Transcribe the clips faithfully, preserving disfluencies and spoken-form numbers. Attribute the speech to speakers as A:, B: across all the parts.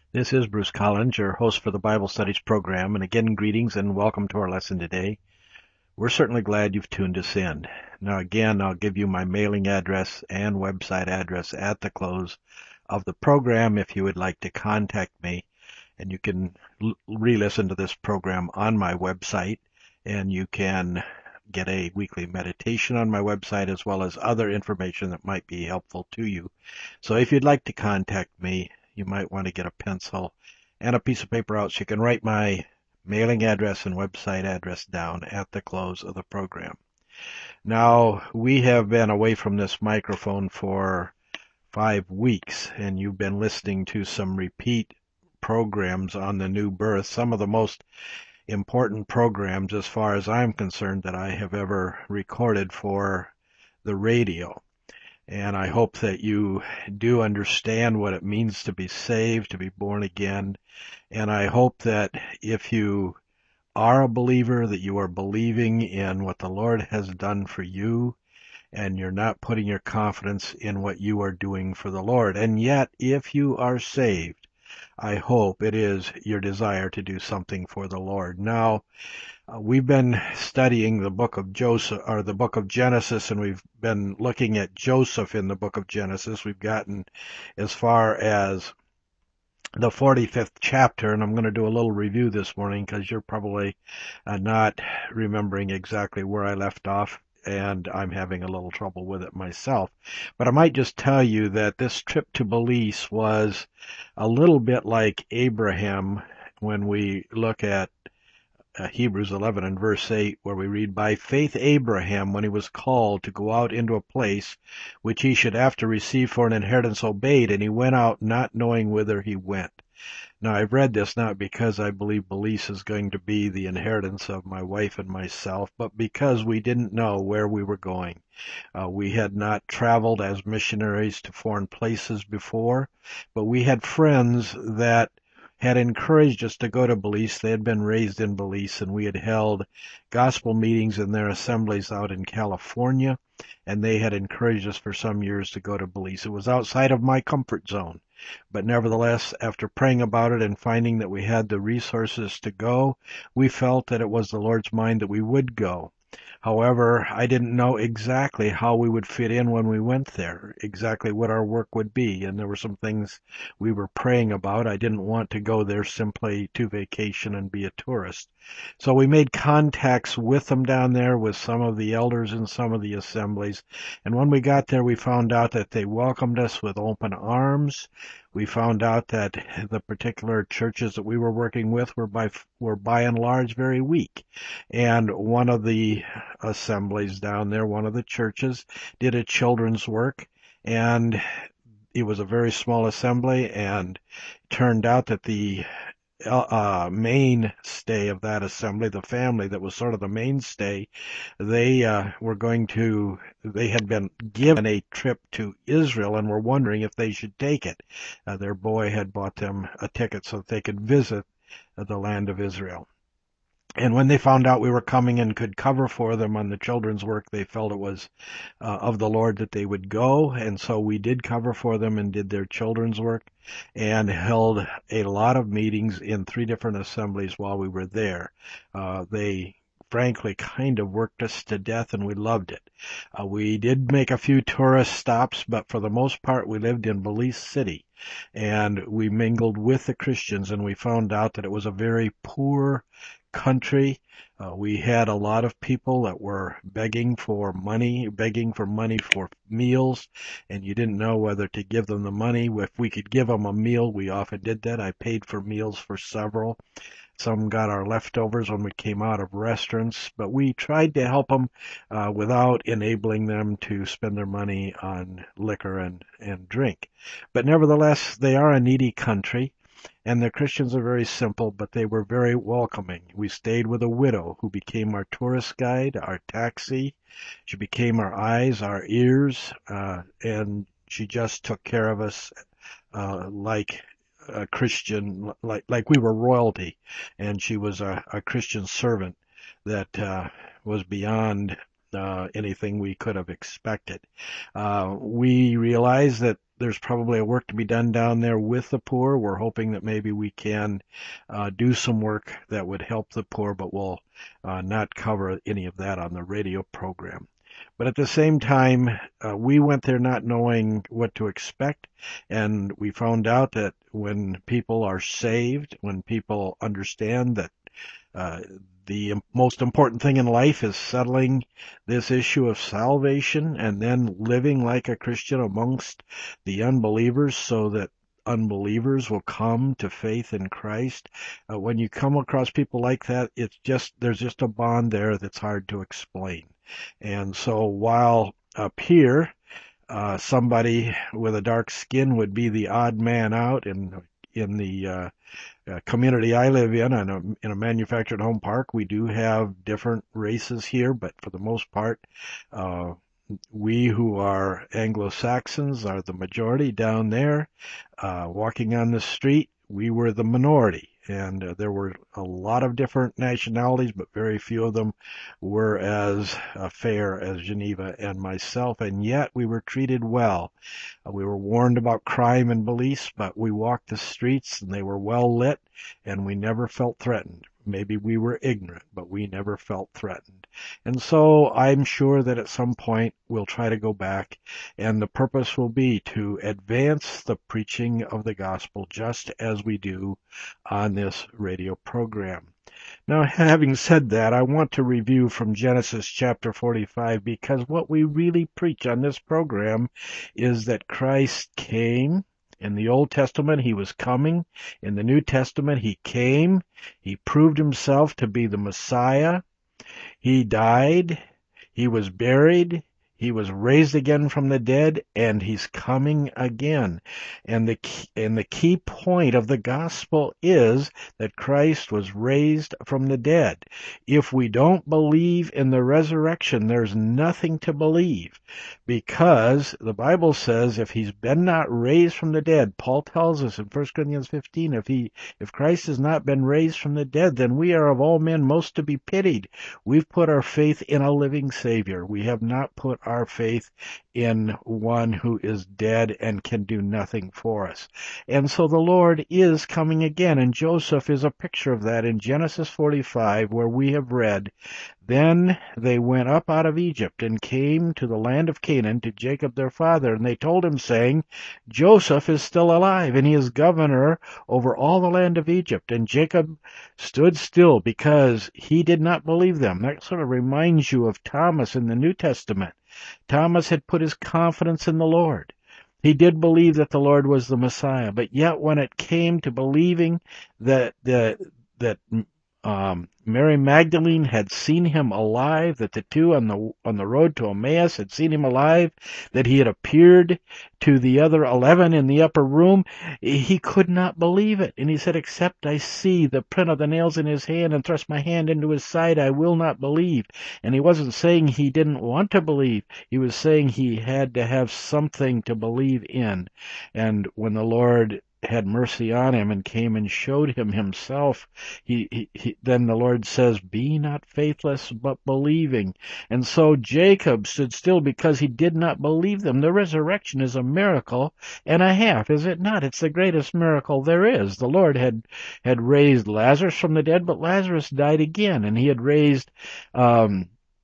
A: This is Bruce Collins, your host for the Bible Studies program, and again, greetings and welcome to our lesson today. We're certainly glad you've tuned us in. Now again, I'll give you my mailing address and website address at the close of the program if you would like to contact me, and you can l- re-listen to this program on my website, and you can get a weekly meditation on my website as well as other information that might be helpful to you. So if you'd like to contact me, you might want to get a pencil and a piece of paper out so you can write my mailing address and website address down at the close of the program. Now, we have been away from this microphone for five weeks, and you've been listening to some repeat programs on the new birth, some of the most important programs as far as I'm concerned that I have ever recorded for the radio. And I hope that you do understand what it means to be saved, to be born again. And I hope that if you are a believer, that you are believing in what the Lord has done for you, and you're not putting your confidence in what you are doing for the Lord. And yet, if you are saved, I hope it is your desire to do something for the Lord. Now, uh, we've been studying the book of Joseph, or the book of Genesis, and we've been looking at Joseph in the book of Genesis. We've gotten as far as the forty-fifth chapter, and I'm going to do a little review this morning because you're probably uh, not remembering exactly where I left off, and I'm having a little trouble with it myself. But I might just tell you that this trip to Belize was a little bit like Abraham when we look at uh, Hebrews eleven and verse eight, where we read, "By faith Abraham, when he was called to go out into a place which he should after receive for an inheritance, obeyed, and he went out not knowing whither he went." Now, I've read this not because I believe Belize is going to be the inheritance of my wife and myself, but because we didn't know where we were going. Uh, we had not traveled as missionaries to foreign places before, but we had friends that had encouraged us to go to Belize. They had been raised in Belize, and we had held gospel meetings in their assemblies out in California, and they had encouraged us for some years to go to Belize. It was outside of my comfort zone. But nevertheless, after praying about it and finding that we had the resources to go, we felt that it was the Lord's mind that we would go. However, I didn't know exactly how we would fit in when we went there, exactly what our work would be, and there were some things we were praying about. I didn't want to go there simply to vacation and be a tourist. So we made contacts with them down there, with some of the elders in some of the assemblies, and when we got there, we found out that they welcomed us with open arms. We found out that the particular churches that we were working with were by were by and large very weak. And one of the assemblies down there, one of the churches, did a children's work, and it was a very small assembly, and it turned out that the uh, mainstay of that assembly, the family that was sort of the mainstay, they uh, were going to, they had been given a trip to Israel and were wondering if they should take it. Uh, their boy had bought them a ticket so that they could visit uh, the land of Israel. And when they found out we were coming and could cover for them on the children's work, they felt it was uh, of the Lord that they would go. And so we did cover for them and did their children's work and held a lot of meetings in three different assemblies while we were there. Uh, they frankly kind of worked us to death, and we loved it. Uh, we did make a few tourist stops, but for the most part we lived in Belize City, and we mingled with the Christians, and we found out that it was a very poor country. Uh, we had a lot of people that were begging for money, begging for money for meals, and you didn't know whether to give them the money. If we could give them a meal, we often did that. I paid for meals for several. Some got our leftovers when we came out of restaurants, but we tried to help them uh, without enabling them to spend their money on liquor and, and drink. But nevertheless, they are a needy country. And the Christians are very simple, but they were very welcoming. We stayed with a widow who became our tourist guide, our taxi. She became our eyes, our ears, uh, and she just took care of us uh, like a Christian, like like we were royalty. And she was a, a Christian servant that uh, was beyond uh, anything we could have expected. Uh, we realized that there's probably a work to be done down there with the poor. We're hoping that maybe we can uh, do some work that would help the poor, but we'll uh, not cover any of that on the radio program. But at the same time, uh, we went there not knowing what to expect, and we found out that when people are saved, when people understand that uh, the most important thing in life is settling this issue of salvation and then living like a Christian amongst the unbelievers so that unbelievers will come to faith in Christ. Uh, when you come across people like that, it's just, there's just a bond there that's hard to explain. And so while up here, uh, somebody with a dark skin would be the odd man out in, in the, uh, Uh, community I live in, in a, in a manufactured home park, we do have different races here, but for the most part, uh, we who are Anglo-Saxons are the majority down there. Uh, walking on the street, we were the minority. And uh, there were a lot of different nationalities, but very few of them were as uh, fair as Geneva and myself. And yet we were treated well. Uh, we were warned about crime and police, but we walked the streets and they were well lit, and we never felt threatened. Maybe we were ignorant, but we never felt threatened. And so I'm sure that at some point we'll try to go back, and the purpose will be to advance the preaching of the gospel just as we do on this radio program. Now, having said that, I want to review from Genesis chapter forty-five, because what we really preach on this program is that Christ came. In the Old Testament, he was coming. In the New Testament, he came. He proved himself to be the Messiah. He died. He was buried. He was raised again from the dead, and he's coming again. And the key, and the key point of the gospel is that Christ was raised from the dead. If we don't believe in the resurrection, there's nothing to believe, because the Bible says if he's been not raised from the dead, Paul tells us in First Corinthians fifteen, if he, if Christ has not been raised from the dead, then we are of all men most to be pitied. We've put our faith in a living Savior. We have not put our faith in one who is dead and can do nothing for us. And so the Lord is coming again, and Joseph is a picture of that in Genesis forty-five, where we have read, "Then they went up out of Egypt and came to the land of Canaan to Jacob their father, and they told him, saying, Joseph is still alive, and he is governor over all the land of Egypt. And Jacob stood still because he did not believe them." That sort of reminds you of Thomas in the New Testament. Thomas had put his confidence in the Lord. He did believe that the Lord was the Messiah, but yet when it came to believing that that that um, Mary Magdalene had seen him alive, that the two on the on the road to Emmaus had seen him alive, that he had appeared to the other eleven in the upper room, he could not believe it. And he said, "Except I see the print of the nails in his hand and thrust my hand into his side, I will not believe." And he wasn't saying he didn't want to believe. He was saying he had to have something to believe in. And when the Lord had mercy on him and came and showed him himself, he, he, he then the Lord says, "Be not faithless, but believing." And so Jacob stood still because he did not believe them. The resurrection is a miracle and a half, is it not? It's the greatest miracle there is. The Lord had had raised Lazarus from the dead, but Lazarus died again, and he had raised um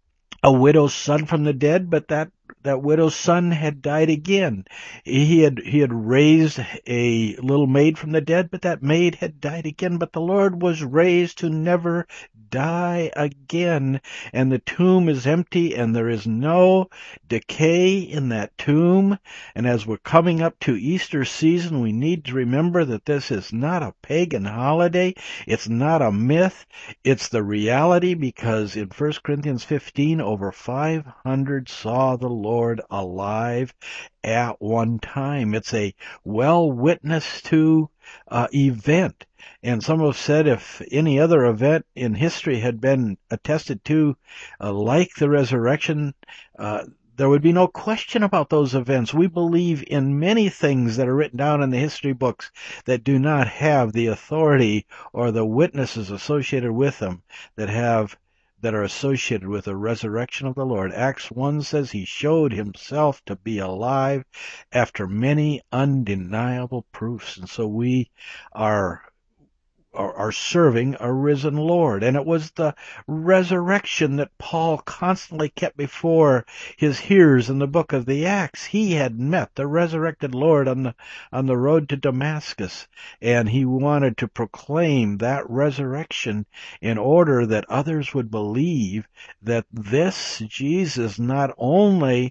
A: a widow's son from the dead, but that that widow's son had died again. He had he had raised a little maid from the dead, but that maid had died again. But the Lord was raised to never die again, and the tomb is empty, and there is no decay in that tomb. And as we're coming up to Easter season, we need to remember that this is not a pagan holiday. It's not a myth. It's the reality, because in First Corinthians fifteen, over five hundred saw the Lord alive at one time. It's a well witnessed to uh, event. And some have said if any other event in history had been attested to uh, like the resurrection, uh, there would be no question about those events. We believe in many things that are written down in the history books that do not have the authority or the witnesses associated with them that have that are associated with the resurrection of the Lord. Acts one says he showed himself to be alive after many undeniable proofs. And so we are are serving a risen Lord. And it was the resurrection that Paul constantly kept before his hearers in the book of the Acts. He had met the resurrected Lord on the on the road to Damascus, and he wanted to proclaim that resurrection in order that others would believe that this Jesus not only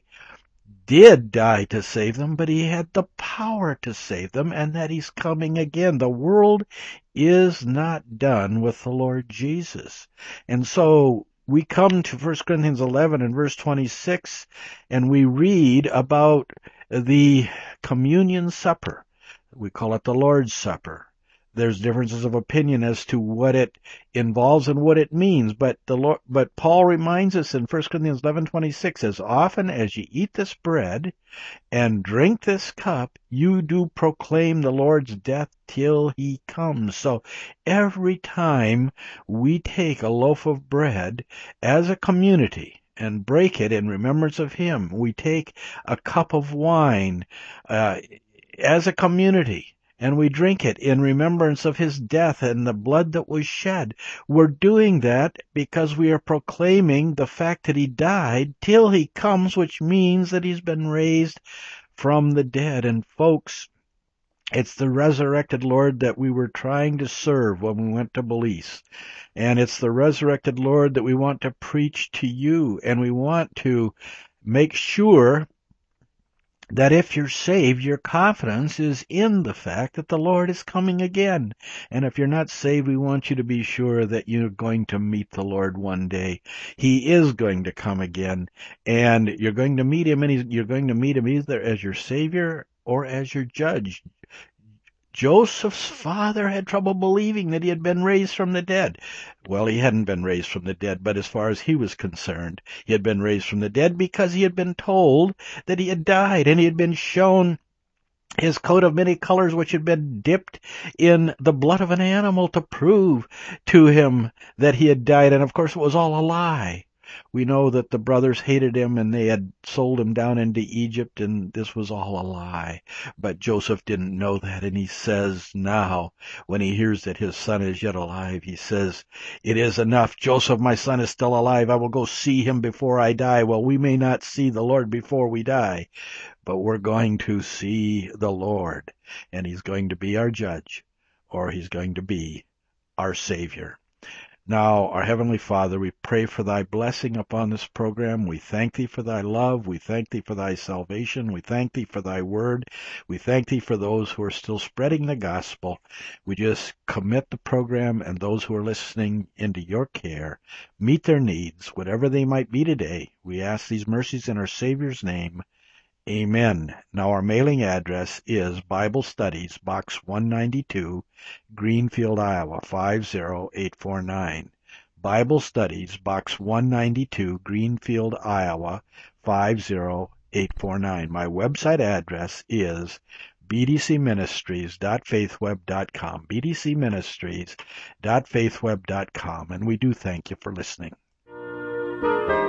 A: did die to save them, but he had the power to save them, and that he's coming again. The world is not done with the Lord Jesus. And so we come to First Corinthians eleven and verse twenty-six, and we read about the communion supper. We call it the Lord's Supper. There's differences of opinion as to what it involves and what it means, but the Lord, but Paul reminds us in First Corinthians eleven twenty-six, as often as you eat this bread and drink this cup, you do proclaim the Lord's death till he comes. So every time we take a loaf of bread as a community and break it in remembrance of him, we take a cup of wine uh, as a community, and we drink it in remembrance of his death and the blood that was shed. We're doing that because we are proclaiming the fact that he died till he comes, which means that he's been raised from the dead. And folks, it's the resurrected Lord that we were trying to serve when we went to Belize. And it's the resurrected Lord that we want to preach to you. And we want to make sure that if you're saved, your confidence is in the fact that the Lord is coming again. And if you're not saved, we want you to be sure that you're going to meet the Lord one day. He is going to come again, and you're going to meet him, and he's, you're going to meet him either as your Savior or as your judge. Joseph's father had trouble believing that he had been raised from the dead. Well, he hadn't been raised from the dead, but as far as he was concerned, he had been raised from the dead because he had been told that he had died, and he had been shown his coat of many colors, which had been dipped in the blood of an animal to prove to him that he had died. And of course, it was all a lie. We know that the brothers hated him and they had sold him down into Egypt, and this was all a lie. But Joseph didn't know that, and he says now, when he hears that his son is yet alive, he says, "It is enough. Joseph, my son, is still alive. I will go see him before I die." Well, we may not see the Lord before we die, but we're going to see the Lord, and he's going to be our judge, or he's going to be our Savior. Now, our Heavenly Father, we pray for thy blessing upon this program. We thank thee for thy love. We thank thee for thy salvation. We thank thee for thy word. We thank thee for those who are still spreading the gospel. We just commit the program and those who are listening into your care. Meet their needs, whatever they might be today. We ask these mercies in our Savior's name. Amen. Now our mailing address is Bible Studies, Box one ninety-two, Greenfield, Iowa, five zero eight four nine. Bible Studies, Box one ninety-two, Greenfield, Iowa, five zero eight four nine. My website address is b d c ministries dot faithweb dot com, b d c ministries dot faithweb dot com, and we do thank you for listening.